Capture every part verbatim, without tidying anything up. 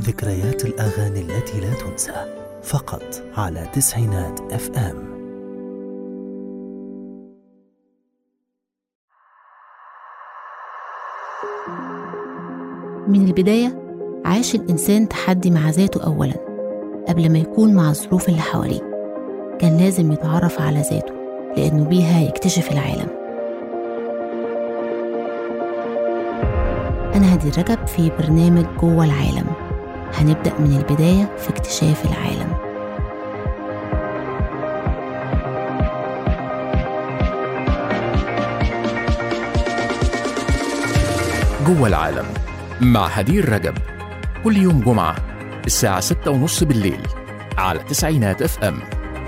ذكريات الأغاني التي لا تنسى، فقط على تسعينات اف ام. من البداية عاش الإنسان تحدي مع ذاته أولاً قبل ما يكون مع الظروف اللي حواليه. كان لازم يتعرف على ذاته لأنه بيها يكتشف العالم. أنا هدي رجب في برنامج جوه العالم. هنبدأ من البداية في اكتشاف العالم. جوه العالم مع هدير رجب، كل يوم جمعة الساعة ستة ونص بالليل على تسعينات اف ام.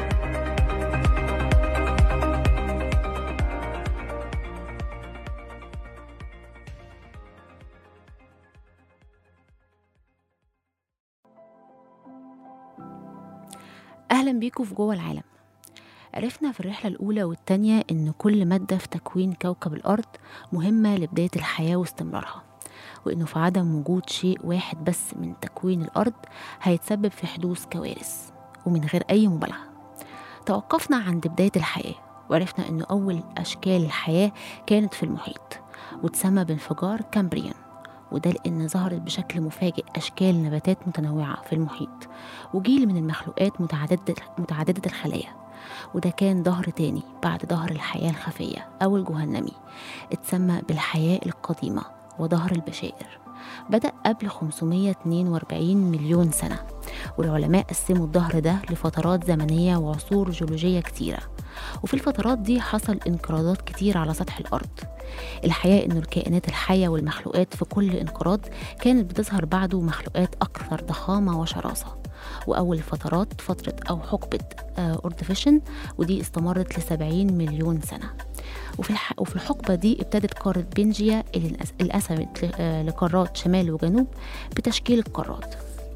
أهلا بيكم في جوه العالم. عرفنا في الرحلة الأولى والتانية إن كل مادة في تكوين كوكب الأرض مهمة لبداية الحياة واستمرارها، وإنه في عدم وجود شيء واحد بس من تكوين الأرض هيتسبب في حدوث كوارث ومن غير أي مبالغة. توقفنا عند بداية الحياة وعرفنا إنه أول أشكال الحياة كانت في المحيط وتسمى بانفجار كامبريان، وده لأن ظهرت بشكل مفاجئ أشكال نباتات متنوعة في المحيط وجيل من المخلوقات متعددة, متعددة الخلايا. وده كان ظهر تاني بعد ظهر الحياة الخفية أو الجهنمي، اتسمى بالحياة القديمة وظهر البشائر. بدأ قبل خمسمية واتنين وأربعين مليون سنة، والعلماء قسموا الظهر ده لفترات زمنية وعصور جيولوجية كتيرة، وفي الفترات دي حصل انقراضات كتير على سطح الأرض. الحقيقة إنه الكائنات الحية والمخلوقات في كل انقراض كانت بتظهر بعده مخلوقات أكثر ضخامة وشراسة. وأول فترات فترة أو حقبة أوردوفيشن، ودي استمرت لسبعين مليون سنة. وفي, الح... وفي الحقبة دي ابتدت قارة بنجيا اللي انقسمت لقارات شمال وجنوب بتشكيل القارات.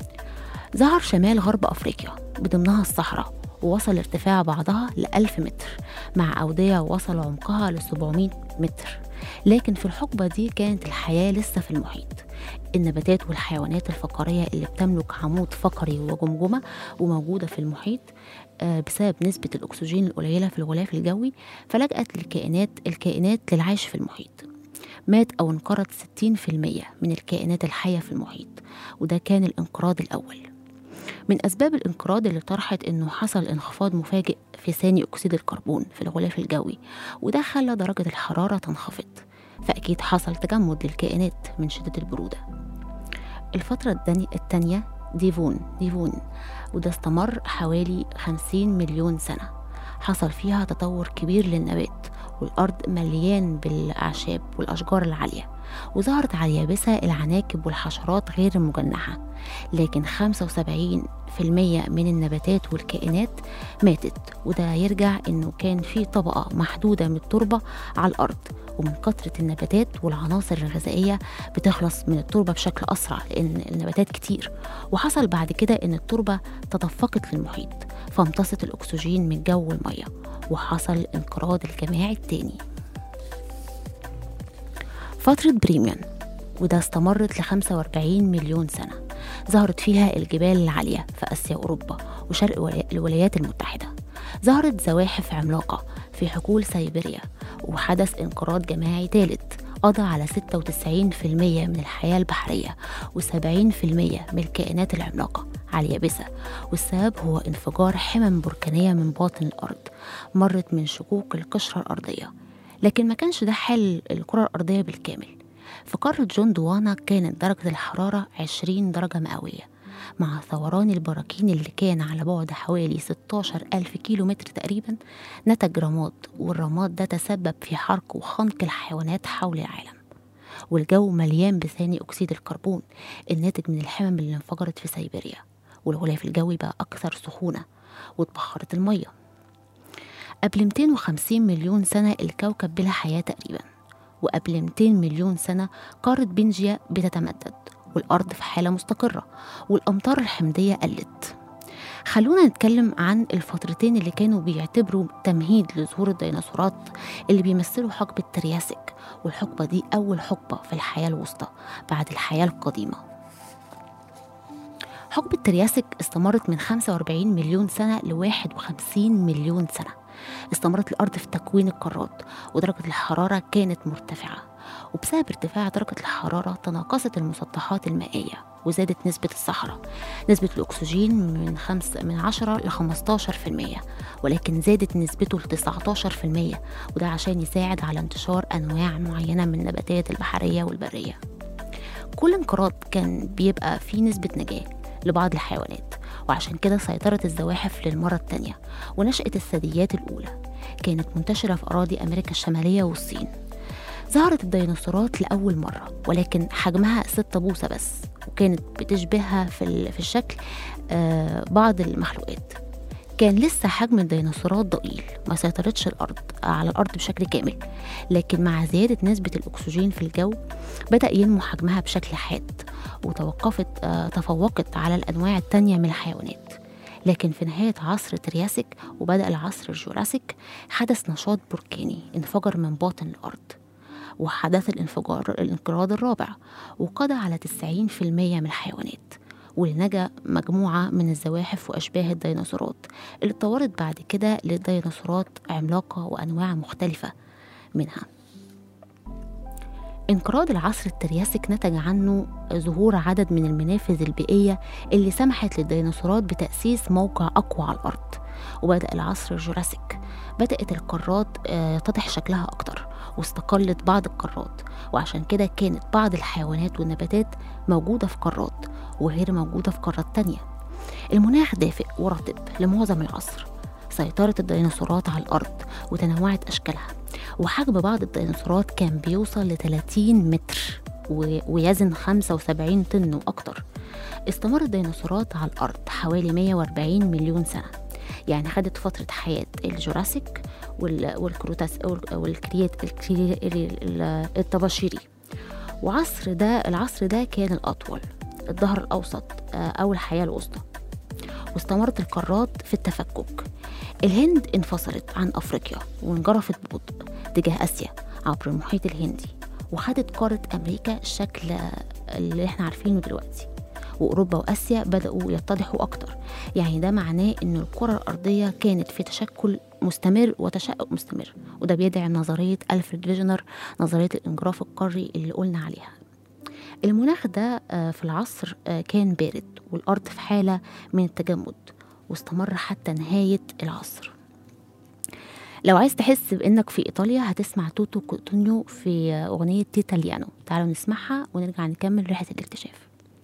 ظهر شمال غرب أفريقيا بضمنها الصحراء، ووصل ارتفاع بعضها لألف متر مع أودية وصل عمقها لسبعمية متر. لكن في الحقبة دي كانت الحياة لسه في المحيط. النباتات والحيوانات الفقارية اللي بتملك عمود فقري وجمجمة وموجودة في المحيط بسبب نسبة الأكسجين القليلة في الغلاف الجوي، فلجأت الكائنات الكائنات للعيش في المحيط. مات أو انقرض ستين بالمية من الكائنات الحية في المحيط، وده كان الانقراض الأول. من أسباب الانقراض اللي طرحت إنه حصل انخفاض مفاجئ في ثاني أكسيد الكربون في الغلاف الجوي، وده خلى درجة الحرارة تنخفض، فأكيد حصل تجمد للكائنات من شدة البرودة. الفترة الثانية ديفون ديفون وده استمر حوالي خمسين مليون سنة. حصل فيها تطور كبير للنبات، والأرض مليان بالأعشاب والأشجار العالية، وظهرت على اليابسة العناكب والحشرات غير المجنحة. لكن خمسة وسبعين بالمية من النباتات والكائنات ماتت، وده يرجع إنه كان في طبقة محدودة من التربة على الأرض، ومن كثرة النباتات والعناصر الغذائية بتخلص من التربة بشكل أسرع لأن النباتات كتير. وحصل بعد كده إن التربة تدفقت للمحيط فامتصت الأكسجين من الجو والمية، وحصل الانقراض الجماعي التاني. فترة بريميان وده استمرت لخمسة وأربعين مليون سنة. ظهرت فيها الجبال العالية في آسيا وأوروبا وشرق الولايات المتحدة. ظهرت زواحف عملاقة في حقول سيبيريا، وحدث انقراض جماعي ثالث قضى على ستة وتسعين بالمية من الحياة البحرية وسبعين بالمية من الكائنات العملاقة على اليابسة. والسبب هو انفجار حمم بركانية من باطن الأرض مرت من شقوق القشرة الأرضية. لكن ما كانش ده حل الكرة الأرضية بالكامل. في قارة جوندوانا كانت درجة الحرارة عشرين درجة مئوية، مع ثوران البراكين اللي كان على بعد حوالي ستاشر ألف كيلو متر تقريبا. نتج رماد، والرماد ده تسبب في حرق وخنق الحيوانات حول العالم. والجو مليان بثاني أكسيد الكربون الناتج من الحمم اللي انفجرت في سيبيريا، والغلاف الجوي بقى أكثر سخونة واتبخرت المية. قبل مئتين وخمسين مليون سنة الكوكب بلا حياة تقريبا، وقبل مئتين مليون سنة قارة بنجيا بتتمدد والأرض في حالة مستقرة والأمطار الحمضية قلت. خلونا نتكلم عن الفترتين اللي كانوا بيعتبروا تمهيد لظهور الديناصورات اللي بيمثلوا حقبة ترياسيك، والحقبة دي أول حقبة في الحياة الوسطى بعد الحياة القديمة. حقبة ترياسك استمرت من خمسة وأربعين مليون سنة ل واحد وخمسين مليون سنة. استمرت الأرض في تكوين القارات، ودرجة الحرارة كانت مرتفعة، وبسبب ارتفاع درجة الحرارة تناقصت المسطحات المائية وزادت نسبة الصحراء. نسبة الأكسجين من خمس من عشرة ل خمستاشر في المية، ولكن زادت نسبته ل تسعتاشر في المية، وده عشان يساعد على انتشار أنواع معينة من النباتات البحرية والبرية. كل انقراض كان بيبقى فيه نسبة نجاة لبعض الحيوانات، وعشان كده سيطرت الزواحف للمرة التانية ونشأت الثدييات الأولى. كانت منتشرة في أراضي أمريكا الشمالية والصين. ظهرت الديناصورات لأول مرة، ولكن حجمها ستة بوصة بس، وكانت بتشبهها في في الشكل آه بعض المخلوقات. كان لسه حجم الديناصورات ضئيل، ما سيطرتش الأرض على الأرض بشكل كامل، لكن مع زيادة نسبة الأكسجين في الجو بدأ ينمو حجمها بشكل حاد، وتوقفت آه تفوقت على الأنواع التانية من الحيوانات. لكن في نهاية عصر ترياسك وبدأ العصر الجوراسيك حدث نشاط بركاني انفجر من باطن الأرض، وحدث الانفجار الانقراض الرابع، وقضى على تسعين في المية من الحيوانات، واللي نجا مجموعة من الزواحف وأشباه الديناصورات اللي اتطورت بعد كده لديناصورات عملاقة وأنواع مختلفة منها. انقراض العصر الترياسك نتج عنه ظهور عدد من المنافذ البيئية اللي سمحت للديناصورات بتأسيس موقع أقوى على الأرض. وبدأ العصر الجوراسيك، بدأت القارات يتضح شكلها أكتر، واستقلت بعض القارات، وعشان كده كانت بعض الحيوانات والنباتات موجودة في قارات وغير موجودة في قارات تانية. المناخ دافئ ورطب لمعظم العصر. سيطرت الديناصورات على الأرض وتنوعت أشكالها، وحجم بعض الديناصورات كان بيوصل ل ثلاثين متر ويزن خمسة وسبعين طن وأكتر. استمر الديناصورات على الأرض حوالي مية وأربعين مليون سنة، يعني خدت فترة حياة الجوراسيك والكروتاس والكريات الطباشيري. وعصر ده العصر ده كان الأطول، الظهر الأوسط أو الحياة الوسطى. واستمرت القارات في التفكك. الهند انفصلت عن أفريقيا وانجرفت ببطء تجاه آسيا عبر المحيط الهندي، وخدت قارة أمريكا الشكل اللي احنا عارفينه دلوقتي. وأوروبا وآسيا بدأوا يتضحوا أكتر، يعني ده معناه إن الكرة الأرضية كانت في تشكل مستمر وتشقق مستمر، وده بيدعي نظرية ألفريد فيجنر، نظرية الانجراف القاري اللي قلنا عليها. المناخ ده في العصر كان بارد، والأرض في حالة من التجمد، واستمر حتى نهاية العصر. لو عايز تحس بإنك في إيطاليا هتسمع توتو كوتونيو في أغنية تيتاليانو. تعالوا نسمعها ونرجع نكمل رحلة الاكتشاف.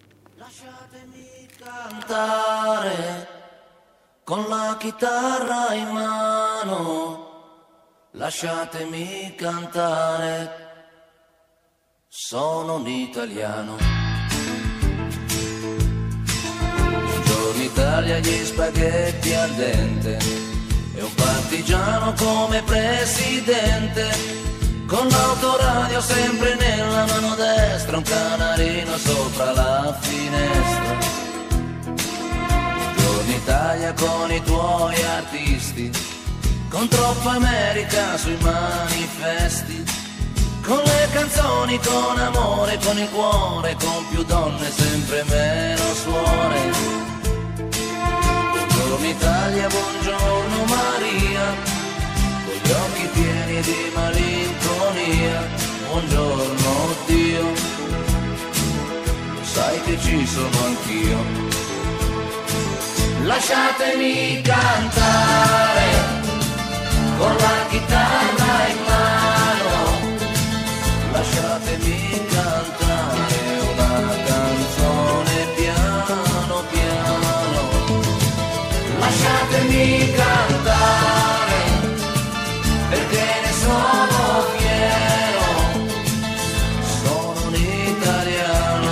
Cantare con la chitarra in mano, lasciatemi cantare, sono un italiano. Buongiorno Italia, gli spaghetti al dente e un partigiano come presidente, con l'autoradio sempre nella mano destra, un canarino sopra la finestra. Italia con i tuoi artisti, con troppa America sui manifesti, con le canzoni, con amore, con il cuore, con più donne, sempre meno suore. Buongiorno Italia, buongiorno Maria, con gli occhi pieni di malinconia. Buongiorno Dio, lo sai che ci sono anch'io. Lasciatemi cantare con la chitarra in mano, lasciatemi cantare una canzone piano piano, lasciatemi cantare perché ne sono fiero, sono un italiano,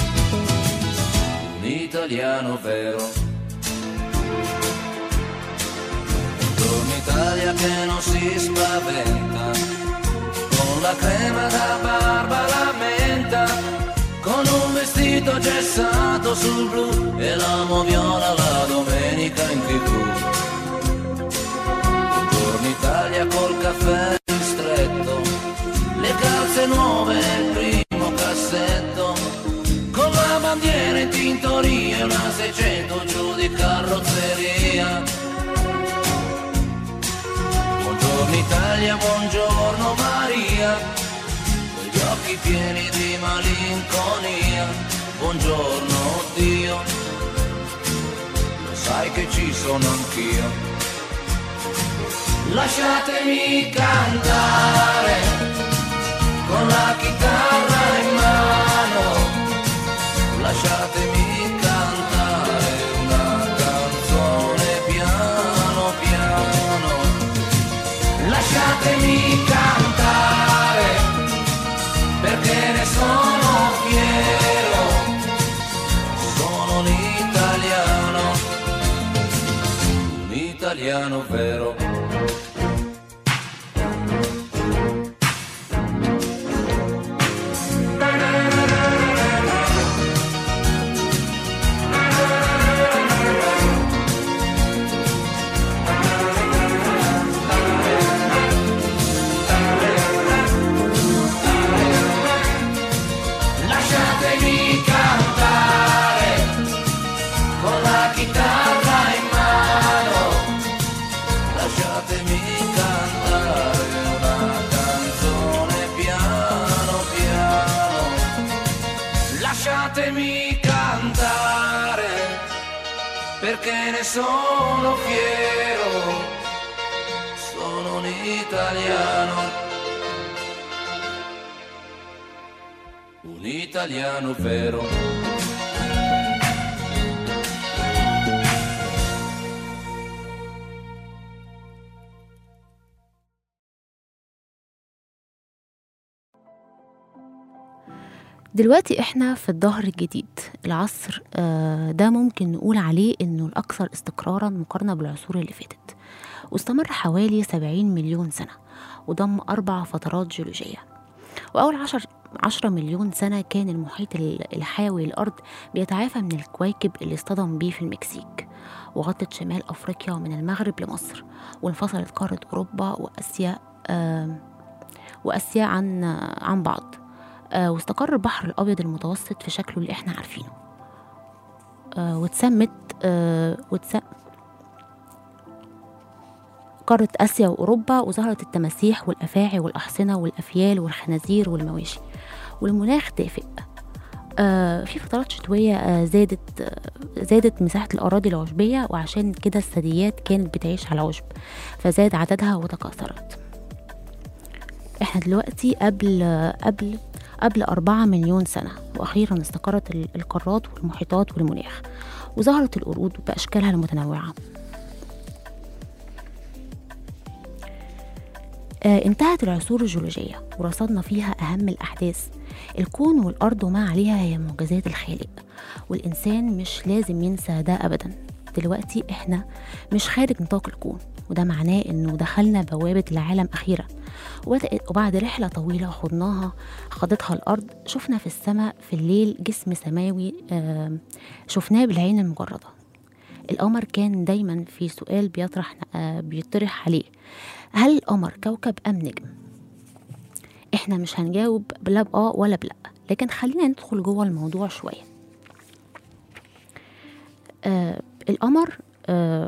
un italiano vero. Italia che non si spaventa, con la crema da barba la menta, con un vestito gessato sul blu e l'amo viola la domenica in tivù. Buongiorno Italia col caffè ristretto, le calze nuove nel primo cassetto, con la bandiera in tintoria e una pieni di malinconia. Buongiorno Dio, lo sai che ci sono anch'io. Lasciatemi cantare con la chitarra in mano, lasciatemi cantare una canzone piano piano. Lasciatemi cantare perché ne sono fiero, sono un italiano, un italiano vero. Lasciatemi cantare perché ne sono fiero, sono un italiano, un italiano vero. دلوقتي احنا في الظهر الجديد، العصر آه ده ممكن نقول عليه انه الاكثر استقرارا مقارنة بالعصور اللي فاتت، واستمر حوالي سبعين مليون سنة وضم اربع فترات جيولوجية. واول عشر عشرة مليون سنة كان المحيط الحاوي الارض بيتعافى من الكويكب اللي اصطدم بيه في المكسيك، وغطت شمال افريقيا ومن المغرب لمصر، وانفصلت قارة اوروبا واسيا آه واسيا عن آه عن بعض. آه واستقر البحر الأبيض المتوسط في شكله اللي احنا عارفينه. آه واتسمت آه وتس... قارة آسيا وأوروبا، وظهرت التماسيح والأفاعي والأحصنة والأفيال والخنازير والمواشي، والمناخ دافئ. آه في فترات شتوية آه زادت آه زادت مساحة الأراضي العشبية، وعشان كده الثدييات كانت بتعيش على العشب فزاد عددها وتكاثرت. احنا دلوقتي قبل آه قبل قبل أربعة مليون سنة، وأخيرا استقرت القارات والمحيطات والمناخ، وظهرت القرود بأشكالها المتنوعة. آه انتهت العصور الجيولوجية ورصدنا فيها أهم الأحداث. الكون والأرض وما عليها هي معجزات الخالق، والإنسان مش لازم ينسى ده أبدا. دلوقتي إحنا مش خارج نطاق الكون، وده معناه إنه دخلنا بوابة العالم أخيرا. وبعد رحلة طويلة خضناها خاضتها الأرض، شفنا في السماء في الليل جسم سماوي آه شفناه بالعين المجردة. القمر كان دايما في سؤال بيطرح آه بيطرح عليه: هل القمر كوكب أم نجم؟ احنا مش هنجاوب بلا بآه ولا بلا، لكن خلينا ندخل جوه الموضوع شوية. آه القمر آه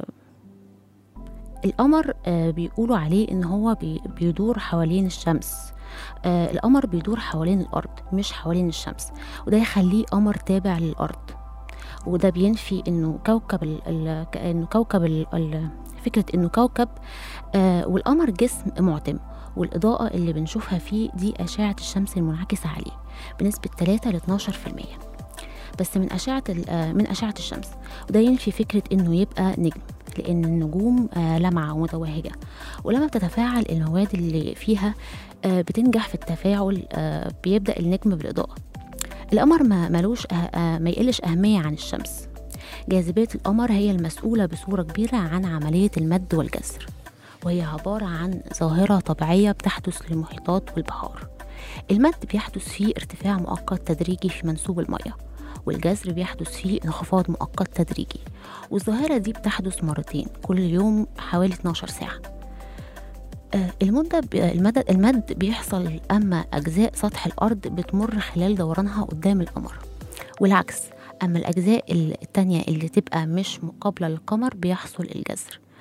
القمر آه بيقولوا عليه ان هو بي بيدور حوالين الشمس. آه القمر بيدور حوالين الارض مش حوالين الشمس، وده يخليه قمر تابع للارض. وده بينفي انه كوكب ال ال انه كوكب ال ال فكره انه كوكب آه والقمر جسم معتم، والاضاءه اللي بنشوفها فيه دي اشعه الشمس المنعكسه عليه بنسبه ثلاثة ل اثناشر بالمية بس من اشعه من اشعه الشمس. وده ينفي فكره انه يبقى نجم، لأن النجوم آه لمعة ومتوهجة، ولما بتتفاعل المواد اللي فيها آه بتنجح في التفاعل آه بيبدأ النجم بالإضاءة. القمر ما ملوش أه آه ما يقلش أهمية عن الشمس. جاذبية القمر هي المسؤولة بصورة كبيرة عن عملية المد والجزر، وهي عبارة عن ظاهرة طبيعية بتحدث للمحيطات والبحار. المد بيحدث فيه ارتفاع مؤقت تدريجي في منسوب المياه، والجزر بيحدث فيه انخفاض مؤقت تدريجي، والظاهرة دي بتحدث مرتين كل يوم حوالي اثناشر ساعة. آه المدة المدد, المد بيحصل أما أجزاء سطح الأرض بتمر خلال دورانها قدام القمر، والعكس. أما الأجزاء التانية اللي تبقى مش مقابلة للقمر بيحصل الجزر.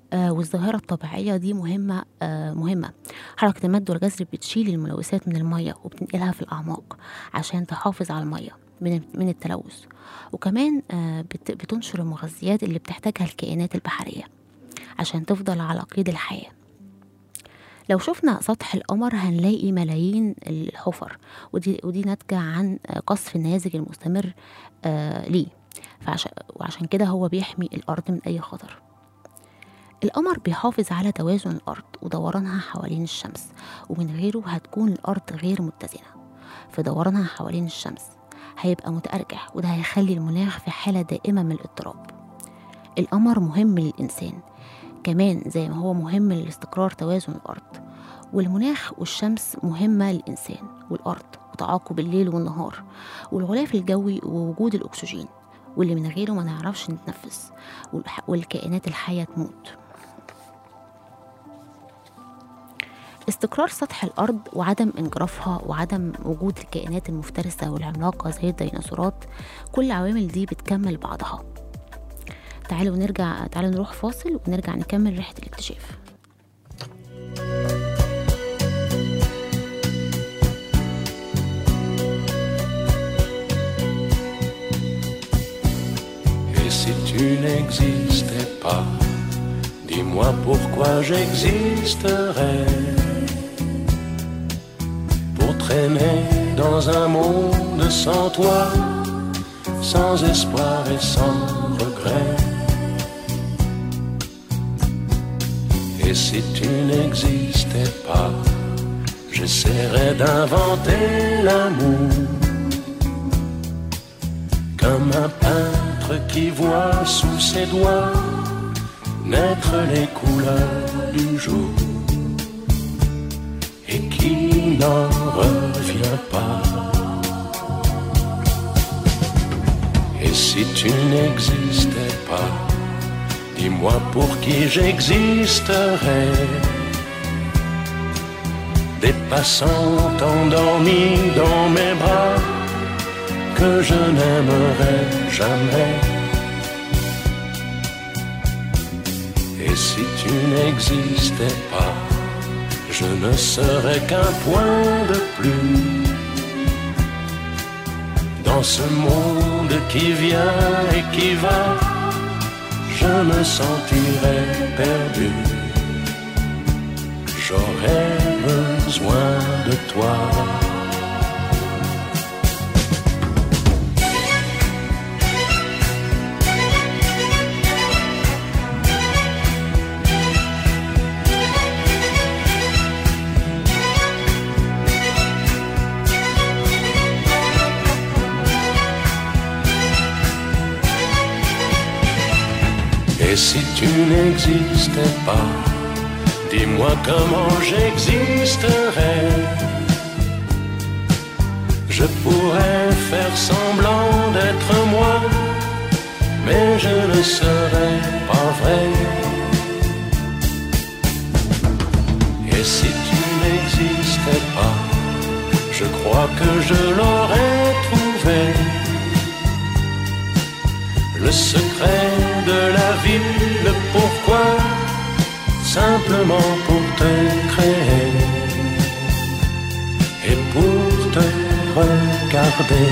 آه والظاهرة الطبيعية دي مهمة آه مهمة. حركة المد والجزر بتشيل الملوثات من المية وبتنقلها في الأعماق عشان تحافظ على المية من من التلوث، وكمان آه بت بتنشر المغذيات اللي بتحتاجها الكائنات البحرية عشان تفضل على قيد الحياة. لو شفنا سطح القمر هنلاقي ملايين الحفر، ودي, ودي ناتجة عن قصف النيازك المستمر آه ليه، فعشان وعشان كده هو بيحمي الأرض من أي خطر. القمر بيحافظ على توازن الأرض ودورانها حوالين الشمس، ومن غيره هتكون الأرض غير متزنة في دورانها حوالين الشمس، هيبقى متأرجح، وده هيخلي المناخ في حالة دائمة من الاضطراب. القمر مهم للإنسان كمان زي ما هو مهم لاستقرار توازن الأرض، والمناخ والشمس مهمة للإنسان والأرض وتعاقب الليل والنهار والغلاف الجوي ووجود الأكسجين، واللي من غيره ما نعرفش نتنفس والكائنات الحية تموت. استقرار سطح الأرض وعدم انجرافها وعدم وجود الكائنات المفترسة والعملاقة زي الديناصورات، كل العوامل دي بتكمل بعضها. تعالوا نرجع تعالوا نروح فاصل ونرجع نكمل رحلة الاكتشاف. Et si tu n'existais pas, dis-moi pourquoi j'existerais. Pour traîner dans un monde sans toi, sans espoir et sans regret. Et si tu n'existais pas, j'essaierais d'inventer l'amour, comme un peintre qui voit sous ses doigts naître les couleurs du jour et qui n'en revient pas. Et si tu n'existais pas, dis-moi pour qui j'existerais. Des passants endormis dans mes bras que je n'aimerais jamais. Et si tu n'existais pas, je ne serais qu'un point de plus dans ce monde qui vient et qui va. Je me sentirais perdu. J'aurais besoin de toi. Et si tu n'existais pas, dis-moi comment j'existerais. Je pourrais faire semblant d'être moi, mais je ne serais pas vrai. Et si tu n'existais pas, je crois que je l'aurais trouvé. Le secret de la vie, le pourquoi, simplement pour te créer et pour te regarder.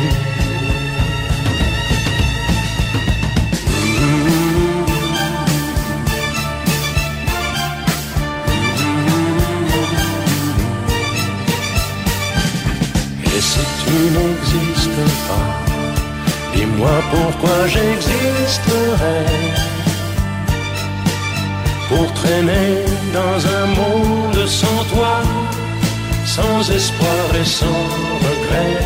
Et si tu n'existais pas, dis-moi pourquoi j'existerais. Pour traîner dans un monde sans toi, sans espoir et sans regret.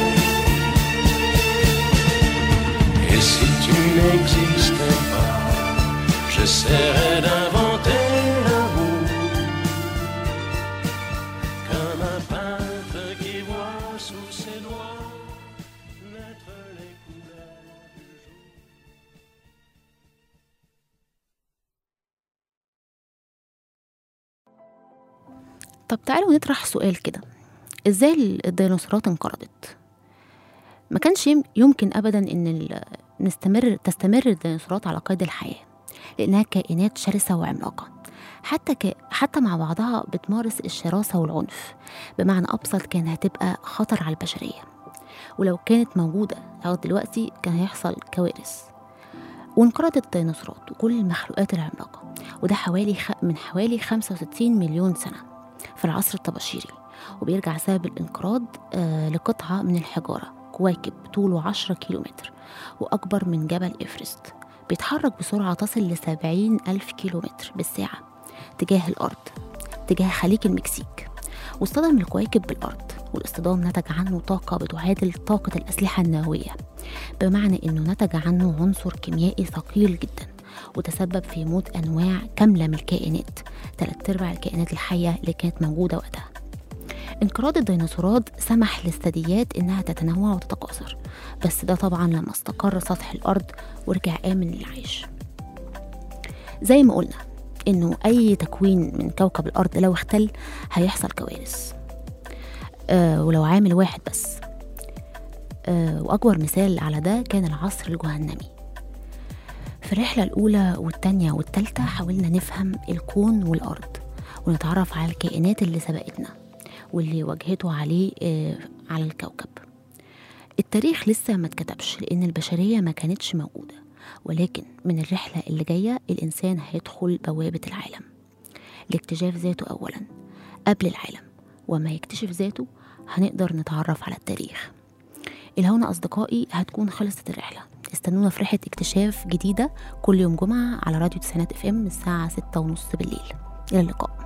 Et si tu n'existais pas, j'essaierais d'inventer l'amour, comme un peintre qui voit sous ses doigts naître les couleurs du jour. طب تعالوا نطرح سؤال كده، ازاي الديناصورات انقرضت؟ ما كانش يمكن ابدا ان نستمر تستمر الديناصورات على قيد الحياة. لأنها كائنات شرسة وعملاقة، حتى ك... حتى مع بعضها بتمارس الشراسة والعنف. بمعنى أبسط كان هتبقى خطر على البشرية، ولو كانت موجودة لغاية دلوقتي كان هيحصل كوارث. وانقرضت الديناصورات وكل المخلوقات العملاقة، وده حوالي خ... من حوالي خمسة وستين مليون سنة في العصر الطباشيري. وبيرجع سبب الانقراض آه لقطعة من الحجارة، كويكب طوله عشرة كيلومتر وأكبر من جبل إيفرست، بيتحرك بسرعة تصل لسبعين ألف كيلومتر بالساعة تجاه الأرض، تجاه خليج المكسيك. واصطدم الكويكب بالأرض، والاصطدام نتج عنه طاقة بتعادل طاقة الأسلحة النووية، بمعنى أنه نتج عنه عنصر كيميائي ثقيل جدا، وتسبب في موت أنواع كاملة من الكائنات، ثلاث أرباع الكائنات الحية اللي كانت موجودة وقتها. انقراض الديناصورات سمح للثدييات إنها تتنوع وتتكاثر، بس ده طبعا لما استقر سطح الأرض ورجع آمن للعيش. زي ما قلنا إنه أي تكوين من كوكب الأرض لو اختل هيحصل كوارث، أه ولو عامل واحد بس. أه وأكبر مثال على ده كان العصر الجهنمي. في الرحلة الأولى والتانية والتالتة حاولنا نفهم الكون والأرض، ونتعرف على الكائنات اللي سبقتنا واللي واجهته عليه أه على الكوكب. التاريخ لسه ما اتكتبش لأن البشرية ما كانتش موجودة، ولكن من الرحلة اللي جاية الإنسان هيدخل بوابة العالم لاكتشاف ذاته أولا قبل العالم، وما يكتشف ذاته هنقدر نتعرف على التاريخ. الهنا أصدقائي هتكون خلصت الرحلة، استنونا في رحلة اكتشاف جديدة كل يوم جمعة على راديو تسعينات اف ام الساعة ستة ونص بالليل. إلى اللقاء.